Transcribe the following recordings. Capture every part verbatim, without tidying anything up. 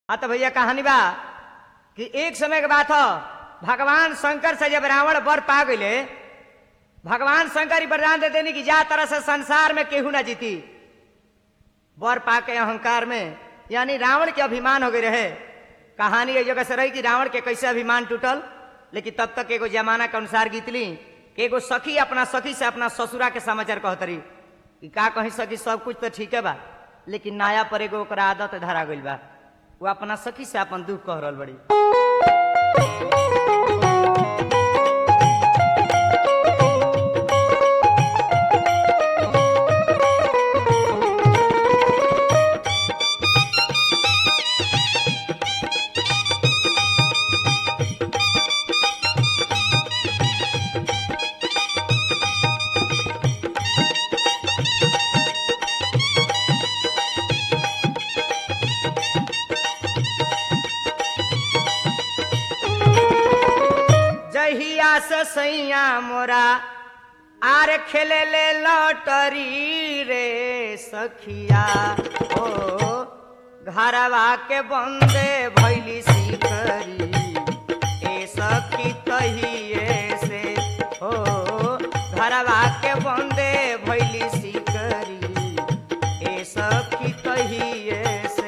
हाँ तो भैया कहानी बा कि एक समय के बात हो, भगवान शंकर से जब रावण वर पा गए, भगवान शंकर ही वरदान दे देनी कि जा तरह से संसार में केहू ना जीती। वर पा के अहंकार में यानी रावण के अभिमान हो गए रहे। कहानी एक जगह से रही कि रावण के कैसे अभिमान टूटल, लेकिन तब तक एगो जमाना के अनुसार गीतली कि एगो सखी अपना सखी से अपना ससुरा के समाचार कहतरी कि का कहीं सखी सब कुछ तो ठीक है बा, लेकिन नया पर एगो ओकरा आदत धरा गइल बा। वो अपना सखी से अपन दुख कह रहल बड़ी। सैया मोरा आर खेले ले लॉटरी रे सखिया ओ घरवा के बंदे भैली सिकरी ए सखी कहिए से ओ घरवा के बंदे भैली सिकरी ए सखी कहिए से।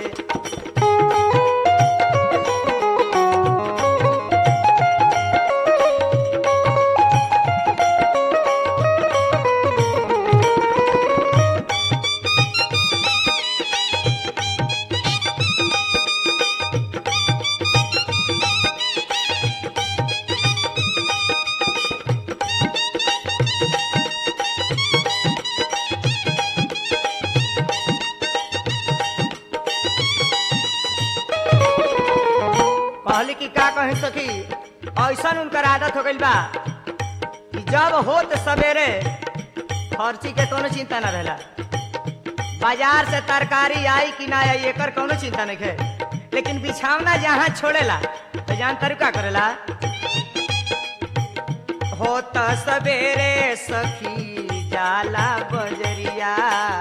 कहली कि का कहीं सखी, ऐसा उनकर आदत हो गई बा कि जब होत सवेरे खर्ची के कोनो चिंता न रहला, बाजार से तरकारी आई कि ना आई एकर कोनो चिंता नहीं है, लेकिन बिछावना जहाँ छोड़ेला तो जान तरीका करेला। होत सवेरे सखी जाला बजरिया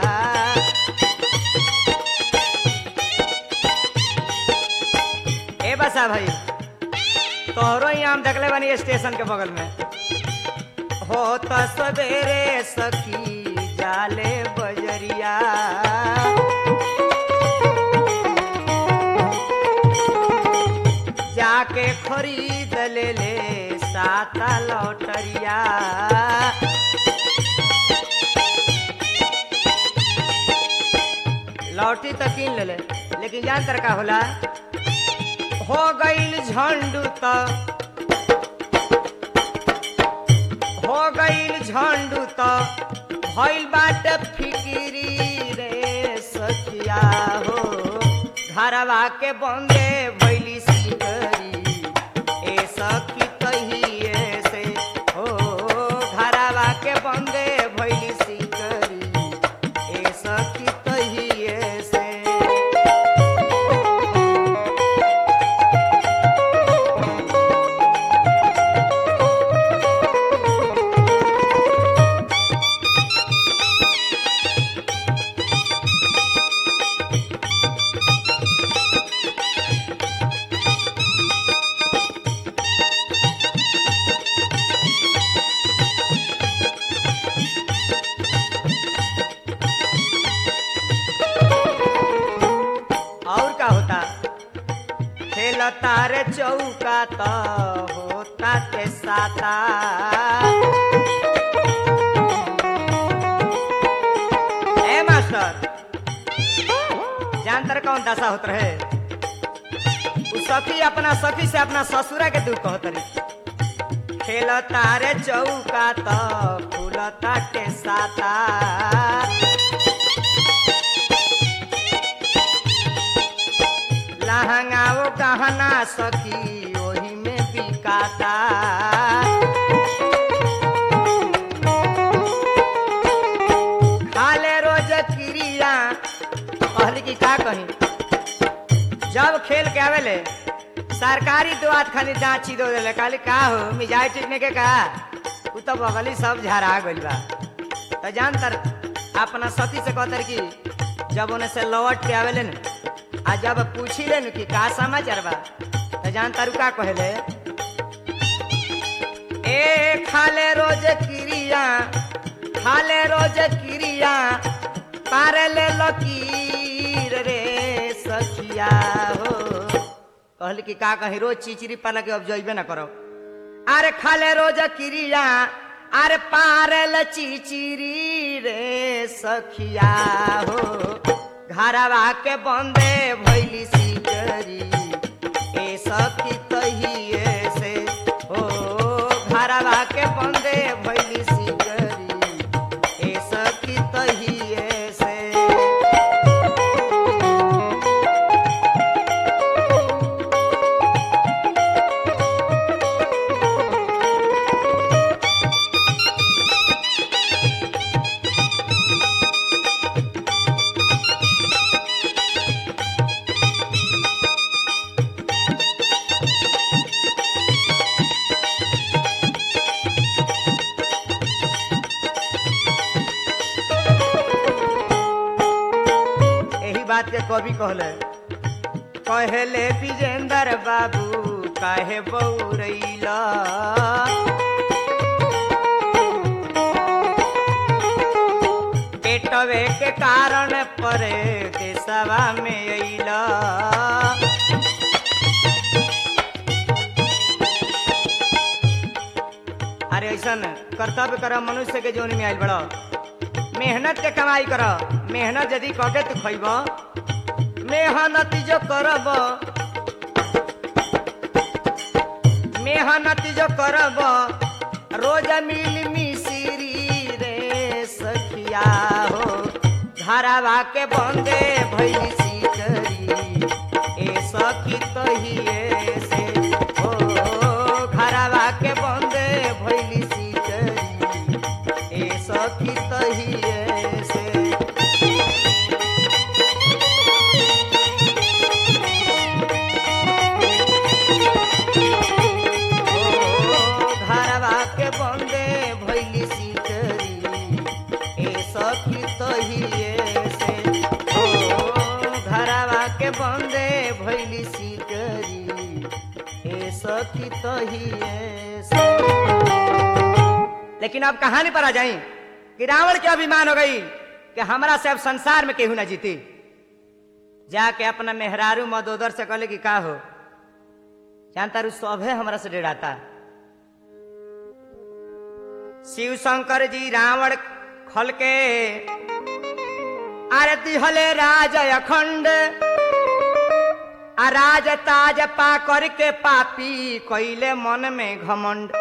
ए बसा भाई तोहरो ही आम देखले बनी स्टेशन के बगल में। हो तो सवेरे सखी जाले बजरिया जाके खरीद ले ले साता लॉटरिया। लॉटरी तो कीन ले ले, लेकिन जान तर का होला, हो गईल झंडू तो हो गईल झंडू तो भइल बाटे फिकिरी रे सखिया हो घरवा के बंदे भइली सिकरी ए सखी कहिए से हो घरवा के बंदे भइली सिकरी ए सखी कहिए से। तारे चौका तो होता ते साता ए मास्टर जानतर कौन दशा होत रहे, उ सखी अपना सखी से अपना ससुरा के दुख कहत रही। खेल तारे चौका तो फूलता ते साता लहंगाओ गहना सखी ओही में बिकाता खाले रोज क्रिया। कहली कि का कही, जब खेल के आवेले सरकारी दुआत खाली दाची दो देले। कहली का हो मिजाज ठीक नहीं के का, उ तो बगली सब झरा गइल बा। तो जान तर अपना सखी से कहतर कि जब उन्हें से लौट के आवेले न आ जब पूछी ले कि का समाचार बा तो जान तारू का कहले ए खाले रोज क्रिया खाले रोज क्रिया पारे ले लकीर रे सखिया हो कहले कि का कही रोज चिचरी पाला के अब जइबे ना करो अरे खाले रोज क्रिया अरे पारे ले चिचिरी रे सखिया हो घरवा के बंदे भैली सिकरी ए सखी तहिए से हो घरवा के बंदे भैली सिकरी ए सखी तहिए से बात के कवि कहले कहले विजेंद्र बाबू काहे बौरैला पेटवे के कारण परे देशवा में अइला अरे ऐसन कर्तव्य कर मनुष्य के जीवन में आइल बड़ा मेहनत के कमाई कर मेहनत यदि कके तू खइब मेहनत जो करब मेहनत जो करब रोज मिल मिसिरी रे सखिया हो घरवा के बंदे भैली सिकरी ए सखी तहिए से हो घरवा के बंदे भैली सिकरी ए सखी तहिए से बंदे भैली सिकरी ए सखी तहिए से लेकिन अब कहानी पर आ जाई कि रावण के अभिमान हो गई कि हमरा से अब संसार में केहू ना जीती जाके अपना मेहरारू मदोदर से कहले कि का हो जानता रू सभे हमरा से डराता शिव शंकर जी रावण खल के आरती हले राज अखंड राज ताज पा करके पापी कोइले मन में घमंड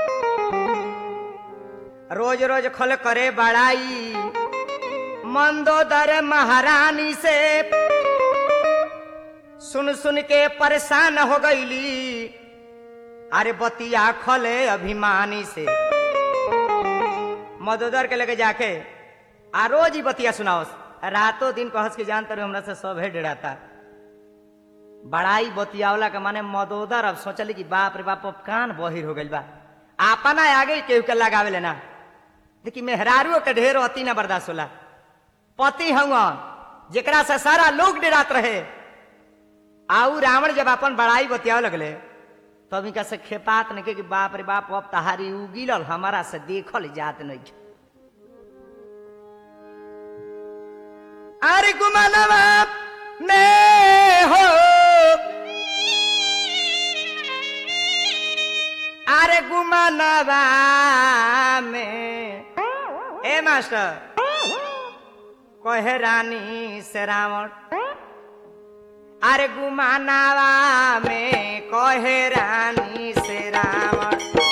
रोज रोज खल करे बड़ाई मंदोदर महारानी से सुन सुन के परेशान हो गईली अरे बतिया खले अभिमानी से मंदोदर के लेके जाके आ रोज ही बतिया सुनाओ रातों दिन कहस के जानते रहो हमरा से सब है डराता बड़ाई बतियावला के माने मदोदर अब सोचली कि बाप रे बाप अब कान बहिर हो गइल बा अपना आगे केहू के लगावे लेना देखी मेहरारू के ढेर अति ना बर्दाश्त होला पति हुआ जेकरा से सारा लोग डरात रहे आऊ रावण जब अपन बड़ाई बतियावे लगले तब इनका से खेपात नहीं कि बाप रे बाप अब तहारी उगिलल हमारा से देखल जात नहीं अरे गुमानवा में हो अरे गुमानवा में ए मास्टर कहे रानी से रावण अरे गुमानवा में कहे रानी से रावण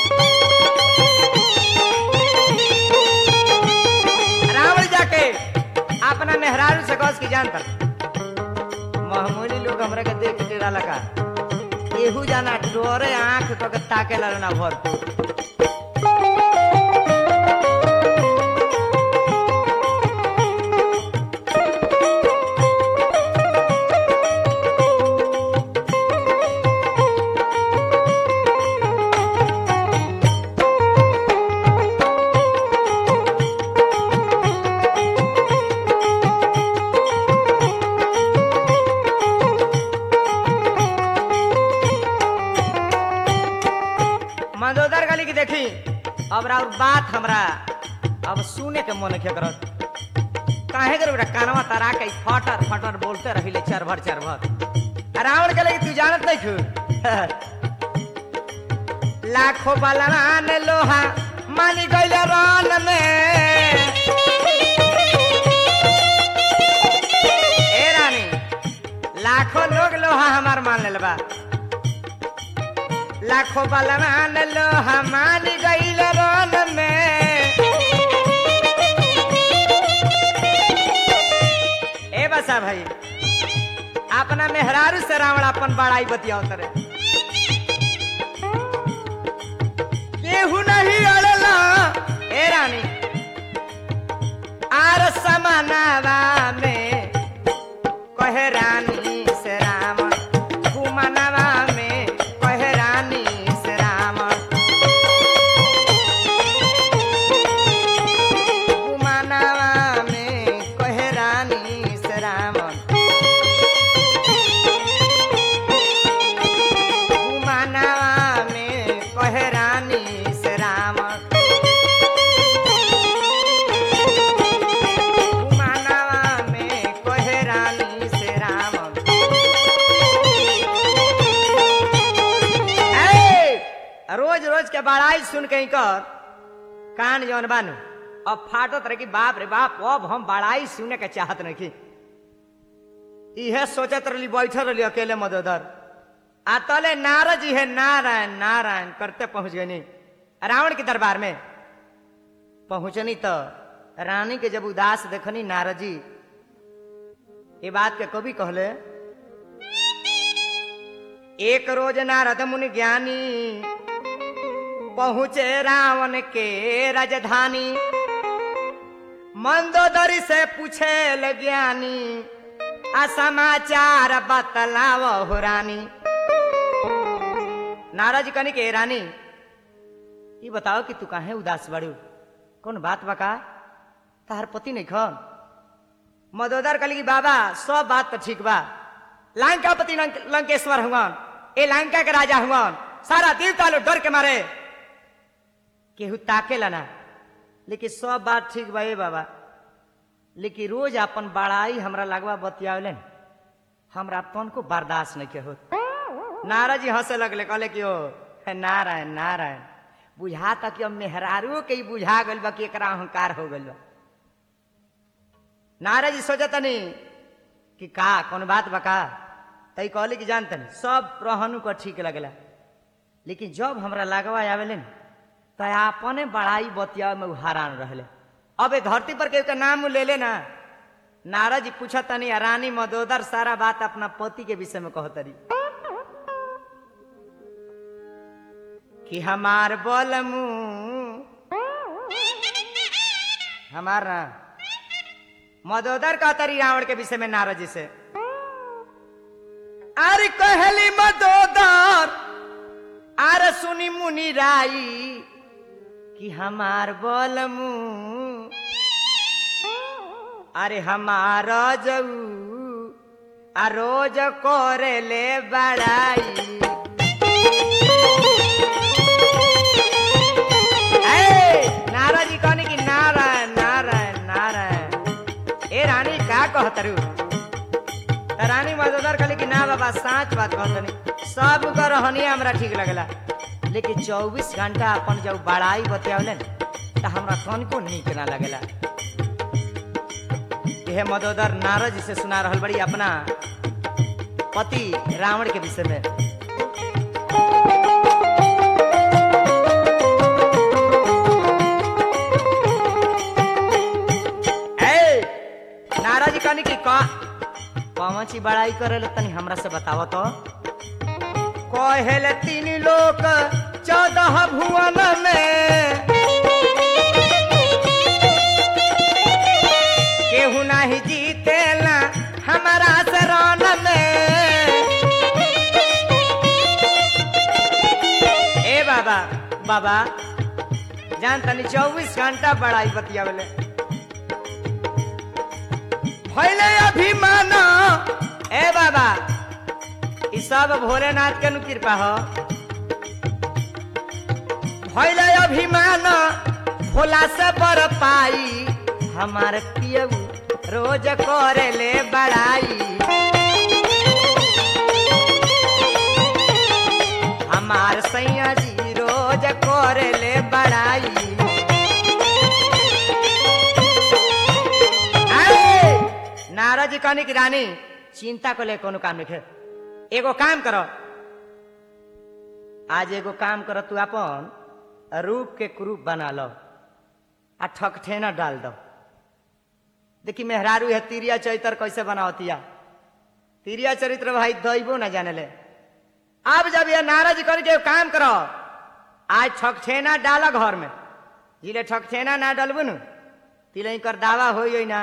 रावण जाके अपना मेहरारू से कस की जान पर मामूली लोग हमरा के देख के डाला का एहू जाना डोरे आंख तो के ताके ला ना भर देखी अब और बात हमरा अब सुने के मन के करत काहे कर बेटा कानवा तरा के फटर फटर बोलते रहिले चरभर चरभर रावण के लगे तू जानत नहीं खू लाखों बलवान लोहा मानी गइल रन में ए रानी लाखों लोग लोहा हमार मान लेल बा लाखों बलवान लोहा मानी गइल रन में ए बसा भाई अपना मेहरारू से रावण अपन बड़ाई बतियाओ तरे केहू नहीं अड़ला ए रानी आर समानावा में कहे रानी से रावण घुमनावा में कहे रानी से रावण घुमनावा में कहे रानी से रावण घुमनावा में कहे रानी रोज रोज के बड़ाई सुन के कर कान जौन बानू अब फाटत रही बाप रे बाप अब हम बड़ाई सुने के चाहत नहीं इहे सोचत रही बैठल रही अकेले मदोदर आ तले नारद जी है नारायण नारायण करते पहुंच गई रावण के दरबार में पहुंचनी तो रानी के जब उदास देखनी नारद जी ये बात के कभी कहले एक रोज नारद मुनि ज्ञानी पहुंचे रावण के राजधानी मंदोदरी से पूछे ले ज्ञानी आ समाचार बतलाव हो रानी नारद जी कहनी के रानी ये बताओ कि तू काहे उदास बड़ू कौन बात बका तार पति नहीं खन मदोदर कहली कि बाबा सब बात तो ठीक बा लंकापति लंक, लंकेश्वर हुआ ए लंका के राजा हुआ सारा देवता लोग डर के मारे केहू ताके लना लेकिन सब बात ठीक बा ए बाबा लेकिन रोज अपन बड़ाई हमरा लगवा बतियावलन हमरा तन को बर्दाश्त नहीं के हो नारद जी हंसे लगले कहले कि ओ नारायण नारायण बुझाता कि अब मेहरारू के बुझा गइल बा कि एकरा अहंकार हो गइल बा नारद जी सोचतनी कि का कौन बात बका तई कहले कि जानतनी सब रहनु को ठीक लगला लेकिन जब हमरा लगवा आवेले तो अपने बड़ाई बतिया में हैरान रहले अब ए धरती पर के नाम ले ले ना नारद जी पूछतनी रानी मदोदर सारा बात अपना पति के विषय में कहतरी कि हमार बोलमू हमार ना मदोदर कहतरी रावण के विषय में नारद जी से अरे कहली मदोदर आर सुनी मुनि राई कि हमार बोलमू अरे हमार जऊ आ रोज करे ले बड़ाई नारद जी कहने की नारायण नारायण नारायण ए रानी का कहतरू रानी मदोदर कहली कि ना बाबा साच बात कहतनी सब कर रहनी हमरा ठीक लगला लेकिन चौबीस घंटा अपन जब बड़ाई बतियावलन तो हमरा तनको नीक ना लगेला यह मदोदर नारद जी से सुना रहल बड़ी अपना पति रावण के विषय में ए नारद जी कहनी कि का कौन सी बड़ाई करे तनी हमरा से बताओ तो कहेले तीन लोक चौदह भुवन में केहू नहीं जीतेला हमारा शरण में ए बाबा बाबा जान तनी चौबीस घंटा बड़ाई बतियावले भइले अभिमान ए बाबा ई सब भोलेनाथ के नु कृपा हो भइल अभिमान भोला से बर पाई हमार पियऊ रोज करे ले बड़ाई हमार सैया जी रोज करे ले बड़ाई नारद जी कहनी कि रानी चिंता को ले कोनो काम नहीं एगो काम करो आज एगो काम करो तू अपन रूप के क्रूप बना लो आ ठकठेना डाल दो देखी मेहरारू है तिरिया चरित्र कैसे बनावतिया तिरिया चरित्र भाई दैबो न जाने ले अब जब ये नारद जी कहनी कि काम करो आज ठकठेना डालो घर में जिले ठकठेना ना डालबू न तिले कर दावा हो ना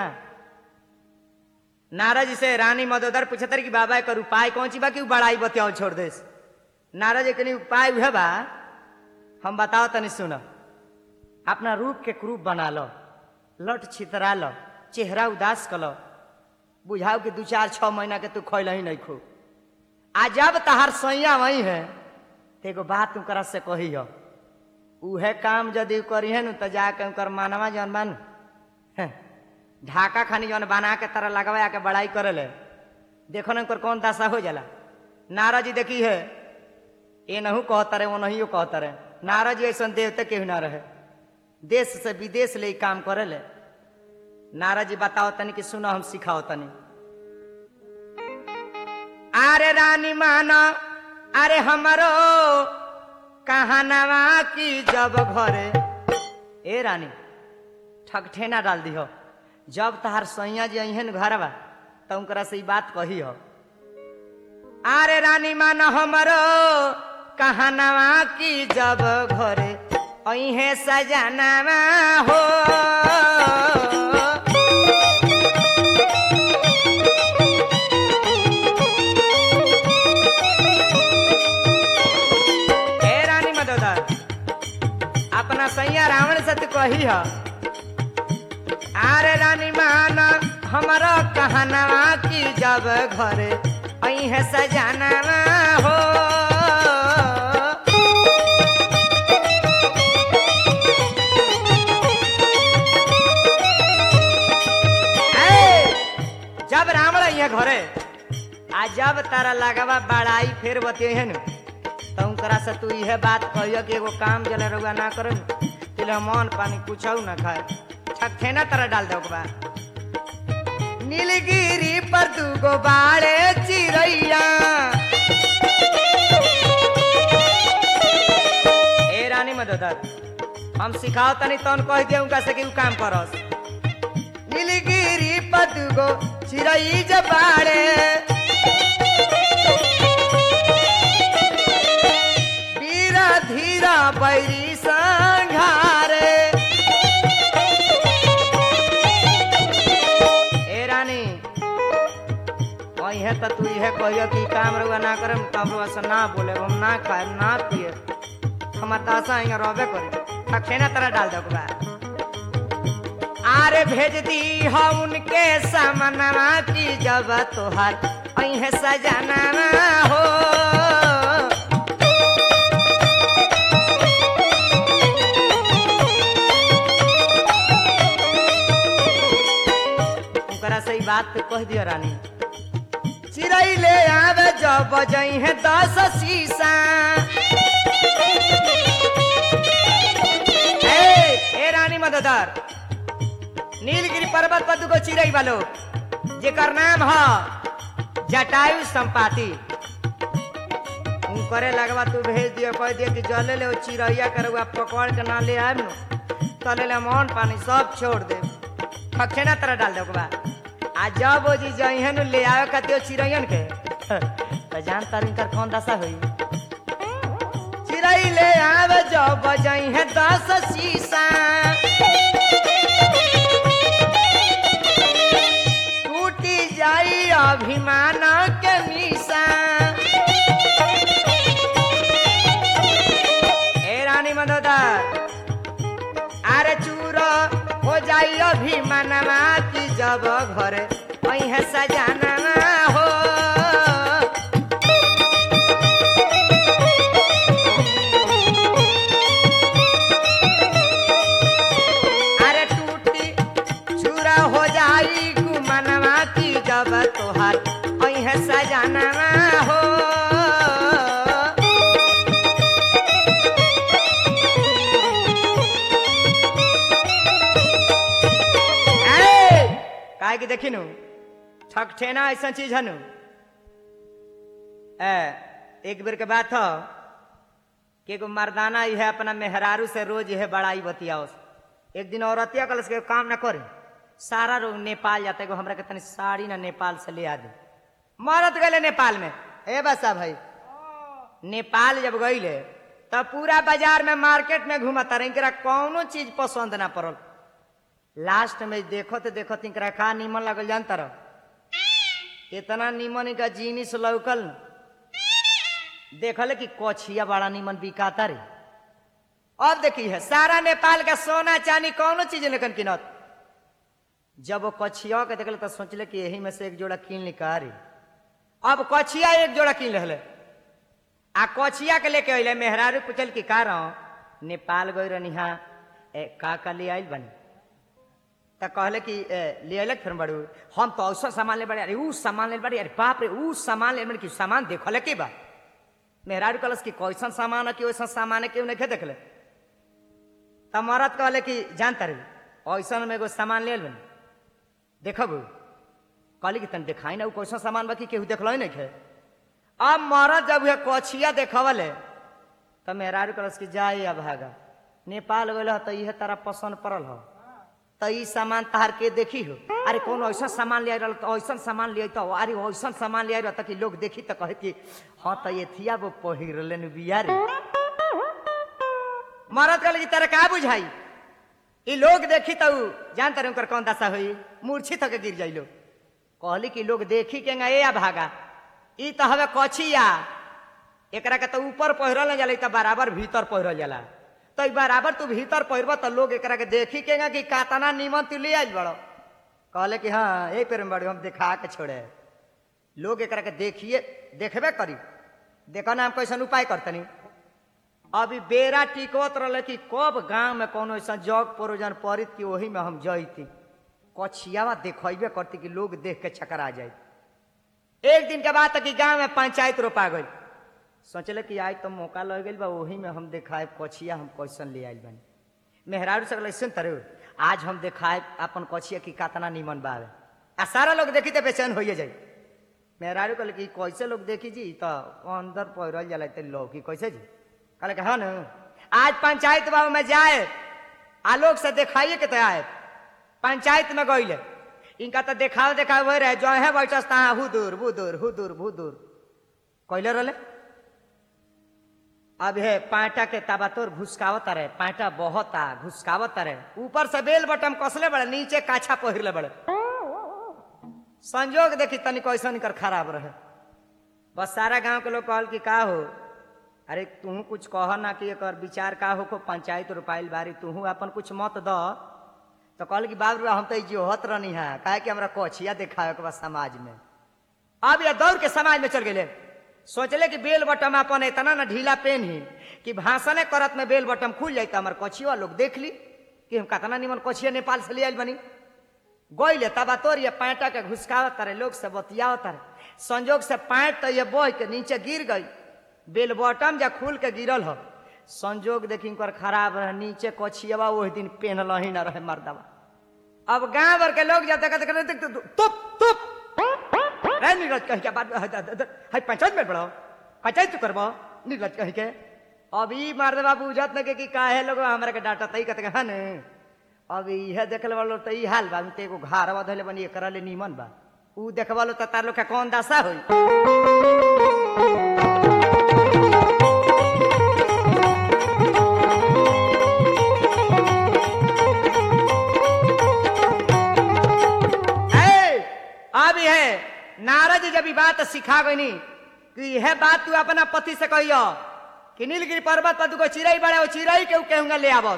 नारद जी से रानी मदोदर पूछतर कि बाबा एक उपाय कौन सी बा कि बड़ाई बतियाओ छोड़ दे नारद जी कनी उपाय हुआ बा हम बताओ तनी सुनो अपना रूप के क्रूप बना लो लट छितरा लो चेहरा उदास कर लो बुझाओ कि दू चार छह महीना के तू खैल ही नहीं खो आ जब तहार सैया वही है तो एगो बात तुम से कही हो उहे काम यदि करी है न तो जाके उनकर मानवा जौन मान ढाका खानी जौन बना के तरह लगवा के बड़ाई करे ले देखो न कौन दशा हो जाला नारद जी देखी है ये नहू कहता रहे वो नहीं कहता रहे नारद जी ऐसा देवते केहू ना रहे देश से विदेश ले काम करे ले नारद जी बताओ तनी कि सुनो हम सिखाओ तनी अरे रानी मानो अरे हमारो कहानवा की जब घरे ए रानी ठकठेना डाल दी हो जब तहार सैया जी अहन घर बा तो उनकरा से बात कही हो अरे रानी मानो हमारो कहानवा की जब घरे अहे सजनवा हो ए रानी मदोदर अपना सैया रावण से तो कही हो अरे रानी मान हमारा कहनवा की जब घरे अहे सजनवा हो जब रावण यहाँ घरे आ जब तारा लगावा बड़ाई फेर बतिये न तो उनकरा से तू यह बात कहियो कि एगो काम जले रुआ ना करे तिले मन पानी कुछ ना खाए ठकठेना तरह डाल दो बा नीलगिरी पर दूगो बाड़े चिरैया ए रानी मदोदर हम सिखाओ तनी तन कह दिया उनका से कि काम करस नीलगिरी पर दूगो चिरई जबाड़े बीरा धीरा बैरी संघारे ए रानी है तो तू यह कहियो कि काम रुआ ना करे तब रुआ से ना बोले हम ना खाए ना पिए हमार दासा यहाँ रोबे करे ठकठेना तरह डाल दो बा आरे भेज दी हो उनके सामनवा की जब तोहार अहे सजनवा हो उनकरा सही बात कह दिया रानी चिरई ले आवे जब बजई है दस शीशा ए, ए रानी मदोदर नीलगिरी पर्वत पर दुगो चिरई वालो जेकर नाम है जटायु संपाति करे लगवा तू भेज दियो कह दियो कि जले ले चिरैया करवा पकड़ के ना ले आए तले ले मन पानी सब छोड़ दे ठकठेना तरह डाल दो बा आ जब जी जइहन ले आवे कते चिरैयन के तो जान तार इनकर कौन दशा होई चिरई ले आवे जब जइहे दस शीशा टूटी जाई अभिमान के मीसा ए रानी मदोदर अरे चूरो हो जाई अभिमानमा की जब घरे अहे सजाना हो कि देखी नु ठकठेना ऐसा चीज है नु ए, एक बेर के बात हो कि एगो मर्दाना है अपना मेहरारू से रोज है बड़ाई बतियाओ। एक दिन औरतिया कल के काम न करे सारा लोग नेपाल जाते एगो हमरा के तनी साड़ी ना नेपाल से ले आ दे। मरद गए नेपाल में ए बसा भाई नेपाल जब गईले तब पूरा बाजार में मार्केट में घूमता रहे इनकरा कौनो चीज पसंद ना पड़ल। लास्ट में देखो तो देखो इनकरा का नीमन लगल जानता रह इतना नीमन इनका जीनिस लौकल देखल कि कोछिया बड़ा नीमन बिकाता रे। अब देखी है सारा नेपाल का सोना चांदी कौनो चीज लेकिन किनत जब वो कछिया के देखल तो सोचले कि यही में से एक जोड़ा कीन निकाली। अब कछिया एक जोड़ा कीन ले आ कछिया के लेके अले मेहरारू पूछल कि का रहो नेपाल गई रनिहा का का ले आइल बनी तो कहले कि ले अल फिर बड़ू हम तो ऐसा सामान ले बड़े अरे ऊ सामान ले बड़ी अरे बाप रे ऊ सामान ले कि सामान देखल के बा मेहरारू कहलस कि कैसन सामान है कि वैसा सामान है क्यों नहीं देखले तब मरद कहले कि जानता रही ऐसा में एगो सामान ले बनी देखब कहली कि तन दिखाई ना कैसा सामान बाकी केहू देखल नहीं खे। अब मरद जब है कछिया देखवले तो मेहरारू कहलस कि जाए अब भागा नेपाल गए तो यह तारा पसंद पड़ल हो तो ई सामान तहार के देखी हो अरे कौन ऐसा सामान ले रहा तो ऐसा सामान ले तो अरे ऐसा सामान ले रहा कि लोग देखी तो कहे कि हाँ तो ये थिया वो पहिरले बिया रे। मरद कहले कि तेरा का बुझाई ई लोग देखी तो जानते रहे उनकर कौन दशा हुई मूर्छित होके गिर जाइलो। कहली कि लोग देखी के ए भागा ई तो हवे कछिया एकरा के तो ऊपर पहिरल न जाला तो बराबर भीतर पहिरल जाला तो बराबर तू भीतर पहिरब तो लोग एकरा के देखी के कि कातना नीमन तू ले आइल बड़ो। कहले कि हाँ यही पे बड़ो हम दिखा के छोड़े लोग एकरा के देखिए देखबे करी देखो ना हम कैसन उपाय करतनी। अभी बेरा टिकवत रहे कि कब गांव में कोनो ऐसा जग प्रोजन पड़ित कि वही में हम जईती कछियावा देखबे करती कि लोग देख के चकरा जाए। एक दिन के बाद तक गांव में पंचायत रोपा गई सोचले कि आज तो मौका लग गई बा वही में हम दिखाए कछिया हम कैसन ले आइल बनी। मेहरारू से सुन तरु आज हम दिखाए अपन कछिया की कातना नीमन बावे आ सारा लोग देखी तो बेचैन होइए जाए। मेहरारू कहले कि कैसे लोग देखी जी तो अंदर पहिरल जाला तो लोग की कैसे जी कहले कि हाँ न आज पंचायत बाबू में जाए आ लोग से दिखाइए के तो आए पंचायत में गईले इनका तो देखाव देखाव हो रहे जो है बैठस तहाँ हुदूर बुदूर हुदूर बुदूर कैले रहे। अब है पाटा के ताबातोर घुसकावत रहे पाटा बहता घुसकावत रहे ऊपर से बेल बटम कसले बड़े नीचे काछा पहिरले बड़े। संजोग देखी तनी कैसन कर खराब रहे बस सारा गांव के लोग कहल कि का हो अरे तू कुछ कह ना कि एक विचार का हो पंचायत रुपाइल बारी तू अपन कुछ मत द तो कहल कि बाबू हम तो जोहत रहनी है काहे कि हमरा कछिया देखावे के बा समाज में। अब ये दौड़ के समाज में चल गए सोचले कि बेल बटम अपन इतना ना ढीला पेन ही कि भाषण करत में बेल बटम खुल जाए तो हमारे कछिया लोग देख ली कि हम कतना निमन कछिया नेपाल से ले आइल बनी। गईले तबा तोर ये पैंटा के घुसकावत तारे लोग से बतियावत तारे संजोग से पैंट तो ये बह के नीचे गिर गई बेल बटम जा खुल के गिरल हो संजोग देखी कर खराब रहे नीचे कछियावा वही दिन पहनल ही न रहे मर्दवा। अब गांव भर के लोग जब तक तुप तुप नीरज कह के बात है पंचायत में बढ़ाओ पंचायत तू करबो नीरज कह के अभी मर्दवा बुझत न कि काहे लोग हमरा के डांटा तई कहते हन अब इहे देखल वालो त ई हाल बा ते एगो घारवा धले बनी एकरा ले नीमन बा ऊ देखवालो त तार लोग के कौन दशा होई। अब है नारद जब बात सिखा गई कि यह बात तू अपना पति से कहियो कि नीलगिरी पर्वत पर दुगो चिड़ई बड़े वो चिड़ई के कहूंगा ले आवस।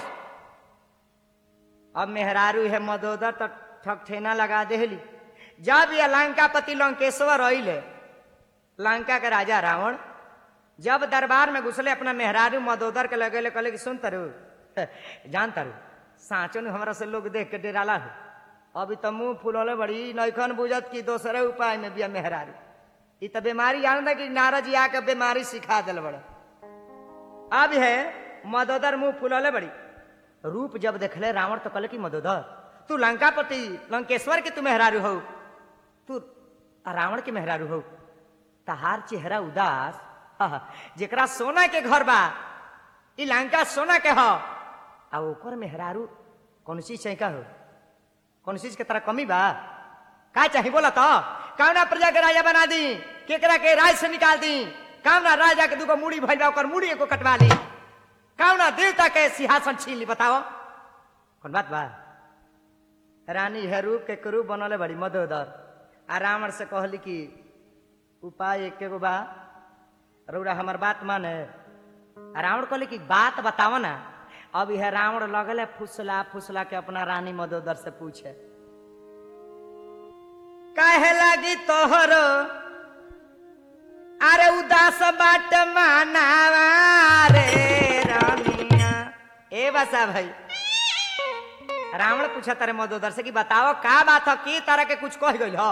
अब मेहरारू है मदोदर तो ठकठेना लगा देली जब ये लंकापति लंकेश्वर अइले लंका के राजा रावण जब दरबार में घुसले अपना मेहरारू मदोदर के लगे कहले कि सुन तरु जान तरु साँचो ने हमरा से लोग देख के डेराला हो अभी तो मुंह फुलौले बड़ी नैखन बुझत की दोसरे उपाय में बिया मेहरारू ई तो बीमारी जानता कि नारद जी आके बीमारी सिखा दिल बड़े। अब है मदोदर मुंह फुलौले बड़ी रूप जब देखले रावण तो कहले कि मदोदर तू लंकापति लंकेश्वर के तू मेहरारू हो, तू रावण के मेहरारू हो, तहार चेहरा उदास। जेकरा सोना के घर बा, ई लंका सोना के हो, आ ओकर मेहरारू कौन चीज चाहिए का हो, कौन चीज के तरह कमी बा, का चाहिए बोला तो? कौना प्रजा के राजा बना दी, केकरा के राज से निकाल दी, कौना राजा के दूगो मुड़ी भइल बा ओकर मुड़ी को कटवा ली, कौना देवता के सिंहासन छीन ली, बताओ कौन बात बा? रानी हरू के करू बनले बड़ी मदोदर, आ रावण से कहली कि उपाय एक गो बा, रउरा हमार बात माने। रावण कहले कि बात बताओ ना। अब यह रावण लगले फुसला फुसला के अपना रानी मदोदर से पूछे, काहे लगी तोहरो अरे उदास बाट मानावा रे रानिया। ए बसा भाई, रावण पूछा तारे मदोदर से कि बताओ का बात हो, की तरह के कुछ कह गइल हो?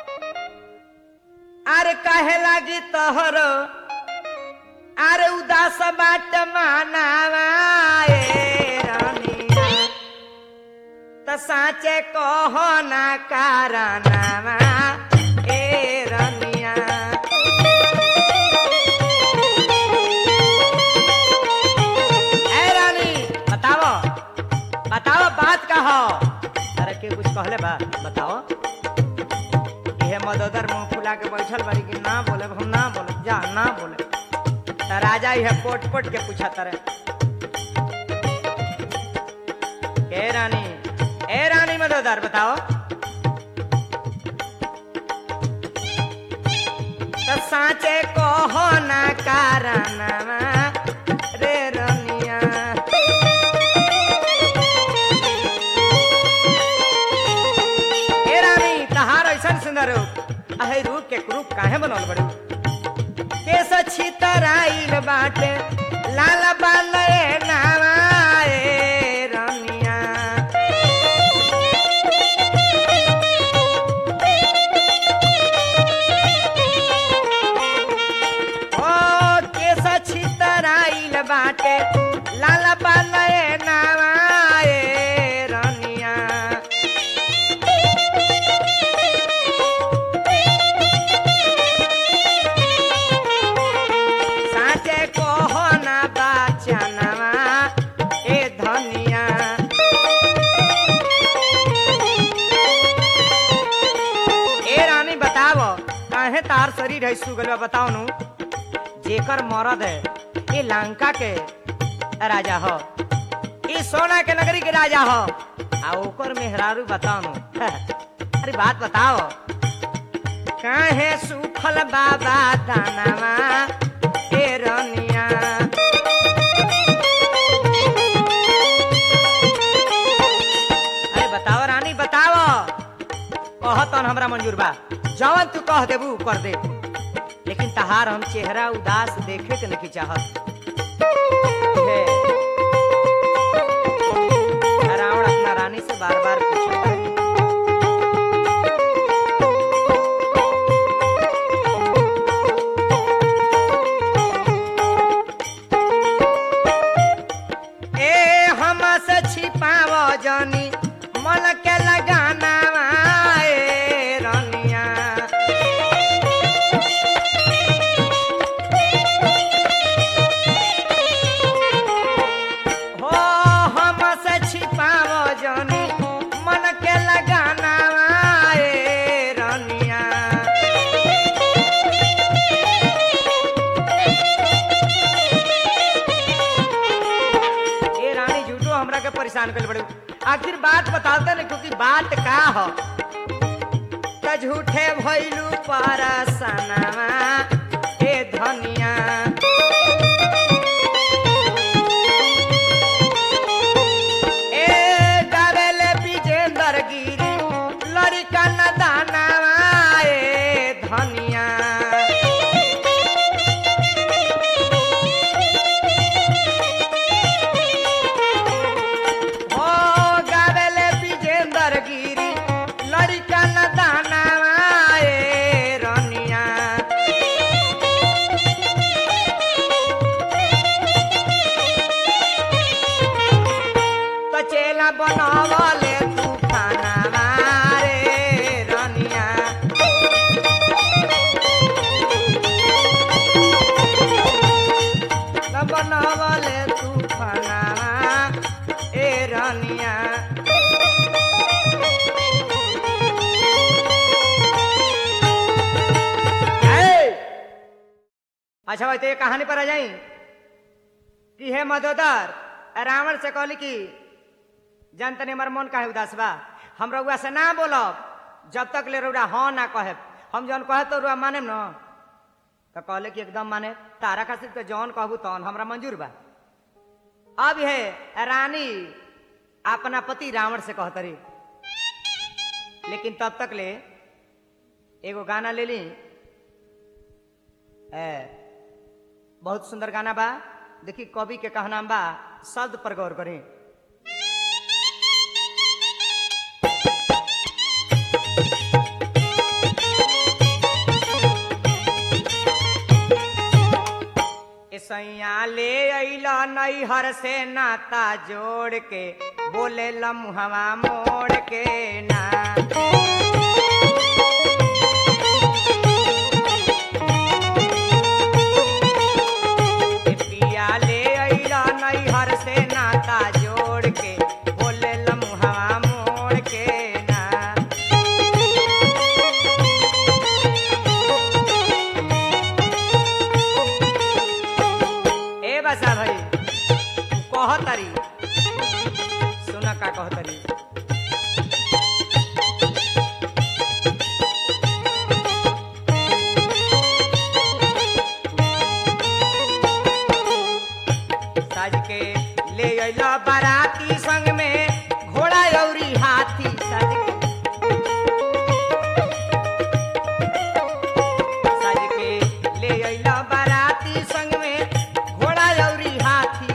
अरे काहे लगी तोहरो अरे उदास बाट मानावा ए रानिया, त साचे कहो ना कारनावा ए रानिया। ए रानी बताओ बताओ बात का हो? अरे के कुछ कहले बा, बताओ। यह मदोदर मुंह फुला के बैठल बड़ी कि ना बोले, हम ना बोले, जा ना बोले। राजा यह पोट पोट के पूछा तारे, ए रानी ए रानी मदोदर बताओ, तो साचे कहो ना कारनामा रे रानिया। ए रानी तहार ऐसा सुंदर रूप, अहे रूप के रूप काहे बनल बड़ू? केस छितराइल बाटे लाल बाले नावा ए रानिया। ओ केस छितराइल बाटे लाल बाले नावा ए रानिया। तार शरीर है सुगलवा बताओ नु, जेकर मरद है ये लंका के राजा हो, ये सोना के नगरी के राजा हो, आ ओकर मेहरारू बताओ नु। अरे बात बताओ, काहे सुखल बाबा दानवा ए रानिया। अरे बताओ रानी बताओ, कहतन हमरा मंजूर बा, जवन तू कह देबू कर दे, लेकिन तहार हम चेहरा उदास देखे के नहीं चाहत। रावण अपना रानी से बार बार पूछा, ए हम से छिपावो जानी मन के लगाना ए रानिया। हो हम से छिपावो जानी मन के लगाना ए रानिया। ए रानी झूठो हमरा के परेशान कर बड़े, आखिर बात बताते नहीं, क्योंकि बात का हो? त झूठे भइलू परसनवा ए धनिया। ए गावेले विजेंद्र गिरी लड़का न दानवा ए धनिया। लड़का न दानवा ए रानिया। अच्छा भाई तो ये कहानी पर आ जाई कि हे मदोदर रावण से कहली कि जान तनी हमार मन काहे उदास बा, हम रउआ से ना बोलब जब तक ले रउआ हाँ ना कहे, हम जौन कहे तो रुआ माने न। तो कहले कि एकदम माने, तारा खातिर तो जौन कहबू तौन हमरा मंजूर बा। अब है रानी अपना पति रावण से कहतरी, लेकिन तब तक ले एगो गाना ले ली। ए, बहुत सुंदर गाना बा, देखी कवि के कहना बा, शब्द पर गौर करें। सैया ले अइला नैहर से नाता जोड़ के, बोले लम्हवा मोड़ के ना। पिया ले अइला नैहर से नाता जोड़ के, बोले लम्हवा मोड़ के ना। ए बसा भाई कहतरी, सुन का कहतरी। साज के ले अइला बाराती संग में घोड़ा अउरी हाथी। साज के साज के ले अइला बाराती संग में घोड़ा अउरी हाथी।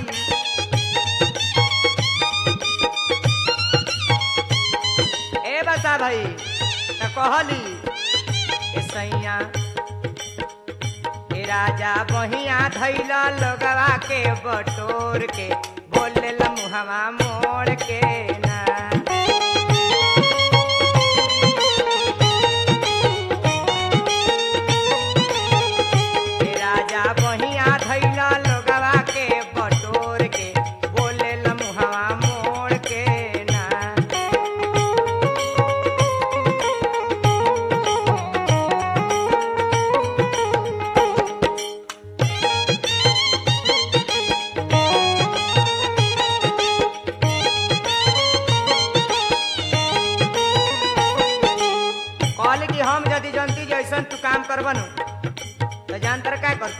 ए बता भाई त कहली ए सैया ए राजा बहिया धैला लोगवा के बटोर के, बोले लम्हवा मोड़ के ना। ए राजा बहिया धैला लोगवा के बटोर के, बोले लम्हवा मोड़ के ना। कहले कि हम यदि जनती जैसन तू काम करबन तो जानतर का करती,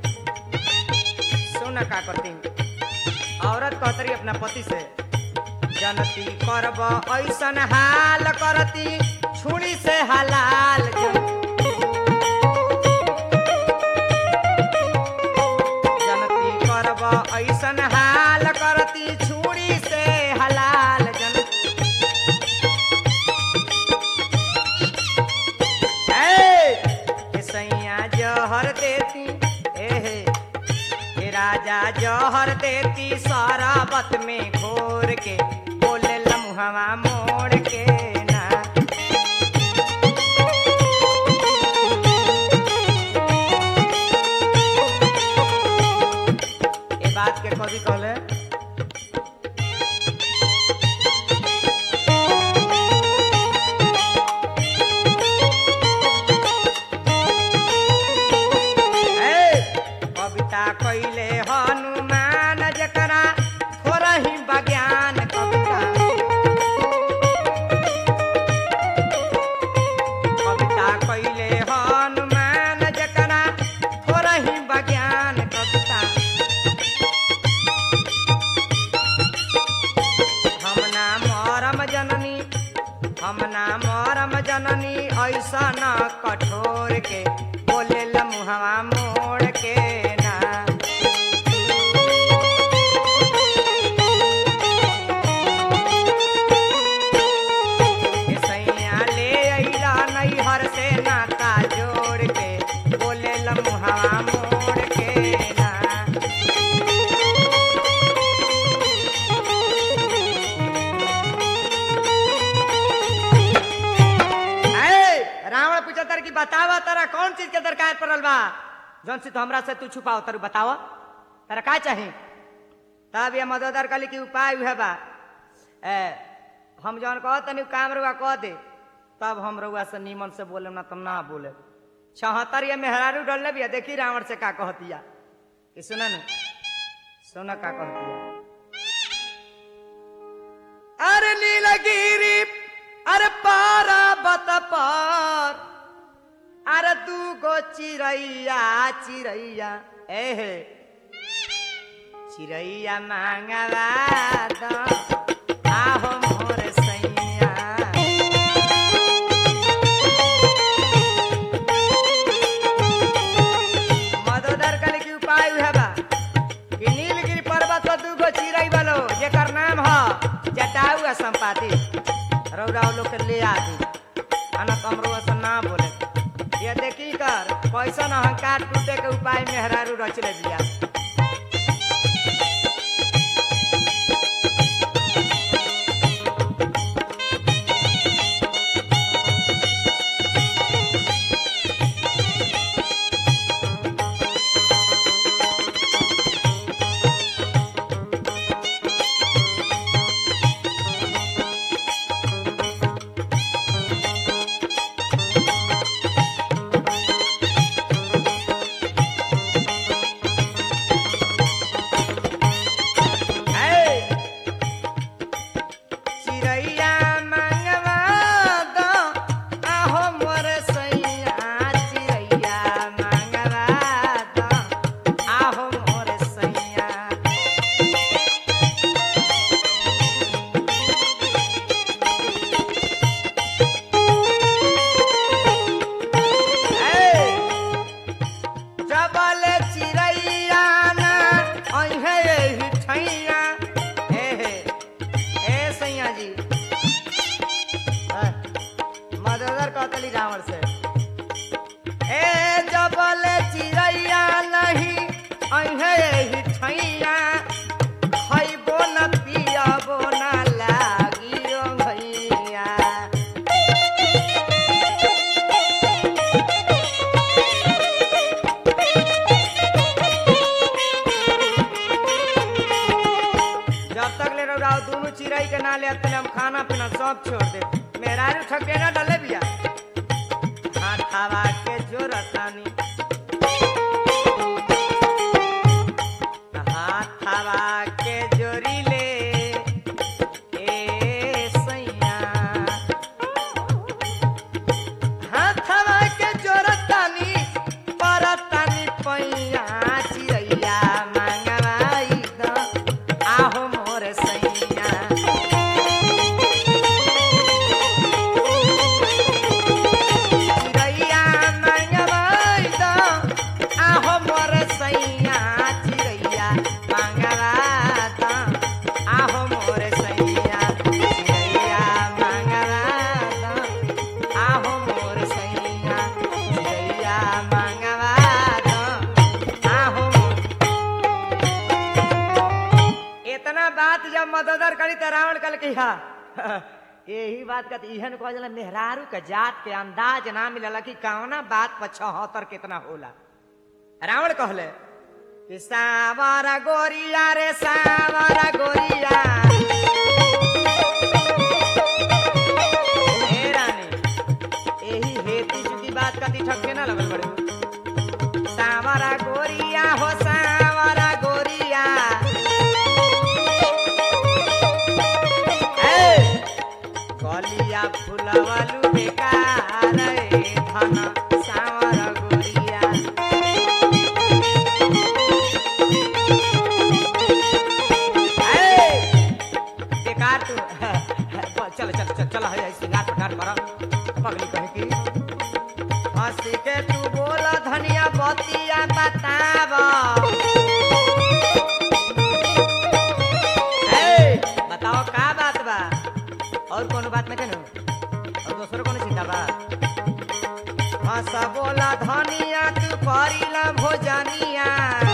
सुन का करती। औरत कहतरी अपना पति से, जनती करब ऐसन हाल करती छुरी से हलाल। जनती करब ऐसन हाल करती छुरी से हलाल। जन सैया जहर देती, एहे ए राजा जहर देती शराबत में घोर के, बोले लम्हवा मोड़ के ना। ए बात के कवि कहले कैले हनुमान जकरा थोरही बज्ञान। कविता कविता कैले हनुमान जकरा थोरही बज्ञान। कविता हम ना मरम जननी, हम ना मरम जननी ऐसा न कठोर के, बोले लम्हवा मोड़ के ना। सैया ले अइला नैहर से नाता जोड़ के, बोले लम्हवा मोड़ के ना। रावण पूछतर कि बतावा तारा कौन चीज के दरकार पड़ल बा, जौन से तो हमरा से तू छुपाओ तारू, बतावा तारा का चाही। तब ये मदोदर कहली कि उपाय है बा, ए, हम जौन कह तनी काम रुआ कह दे, तब हम रुआ से नीमन से बोले ना तो ना बोले। छहत्तर ये मेहरारू डल भी देखी रावण से का कहतिया कि सुना न सुना का कहतिया। अरे नीलगिरी अरे पारा बत पर अरे तू गो चिरैया चिरैया एहे चिरैया मांगवा दो आहो मोर सैया। मदोदर कल की उपाय है बा कि नीलगिरी पर्वत पर दू गो चिरई बलो जेकर नाम ह जटाऊ आ संपाति रौराव लोग के ले आदि अना कमरो से ना बोले ये देखी कर पैसा न अहंकार टूटे के उपाय मेहरारू रच ले दिया। चिरई के ना ले हम खाना पीना सब छोड़ दे मेहरारू ठके ना डले बिया हाथावा के जोरतानी हाथावा के जोरी ले ए सैया हाथावा के जोरतानी परतानी पैया चिरैया मांगवाई द आहो मोर सैया। मददर करी त रावण कल की हा यही बात का इहन को जला मेहरारू के जात के अंदाज ना मिलला कि कौना बात पर छहत्तर कितना होला। रावण कहले कि सावरा गोरिया रे सावरा गोरिया हे रानी यही हेतु की बात का ठक्के ना लगल बड़े सावरा गोरिया हो सावरा गोरिया कलिया फुलवालू बेकार धन सावर गोरिया बेकार तू चल चल चल चल है सिंगार पटार मारा पगली कहे की हंसी के तू बोला धनिया बतिया बताव बताओ का बात बा और कोनो बात में कहनो और दूसरो कोनो चिंता बा हंसा बोला धनिया तू करीला भोजनिया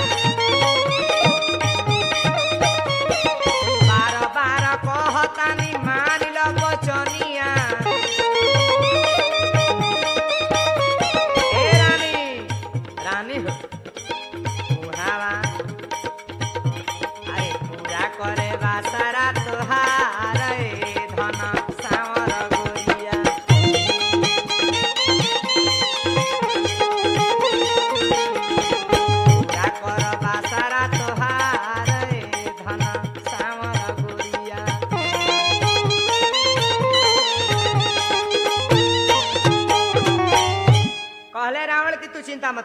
बार बार कहतानी मान लो बचनिया ए रानी रानी हो बुढ़ावा अरे पूरा करे बासारा तोहार धन सावर गोरिया